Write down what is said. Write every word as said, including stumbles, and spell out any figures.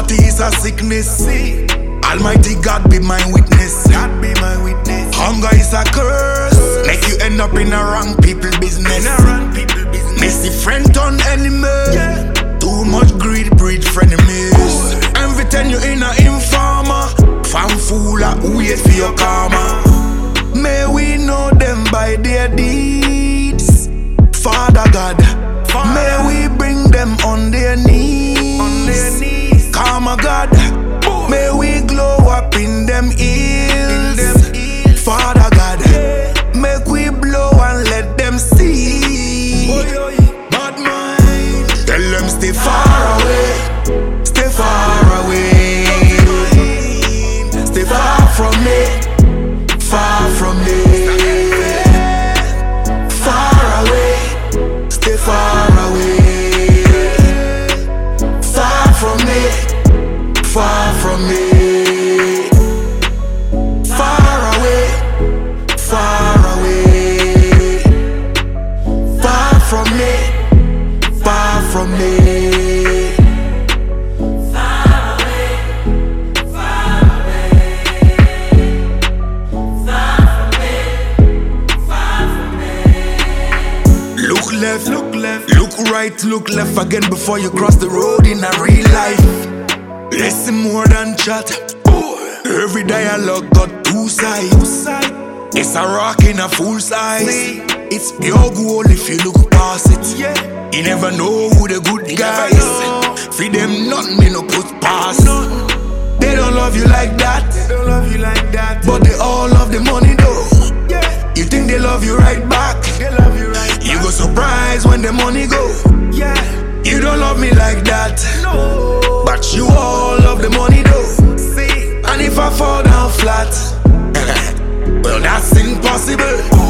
Poverty is a sickness. See. Almighty God be my witness. God be my witness. Hunger is a curse. curse. Make you end up in a wrong people business. In a wrong people business. Messy friend turn enemy. Yeah. Too much greed breed frenemies. Envy turn you in a informer. Fan fool a wait for your karma. May we know them by their deeds. Father God, Father. May we bring them on their knees. On their knees. Karma God, boy. May we glow up in them ears. In them ears. Father God, yeah. Make we blow and let them see. Oy, oy. Bad mind, tell them stay far away. Stay far away. Stay far from me. Far from me. Far away. Stay far away. Far from me. Far from me. Far away. Far away. Far from me. Far from me. Left, look left, look right, look left again before you cross the road in a real life. Listen more than chat. Every dialogue got two sides. It's a rock in a full size. It's pure gold if you look past it. You never know who the good guys. Feed them nothing, me no put past. They don't love you like that. They don't love you like that. But they all love the money though. You think they love you right back. They love you right back. You go surprised when the money go. Yeah. You don't love me like that. No. But you all love the money though. See. And if I fall down flat, well that's impossible.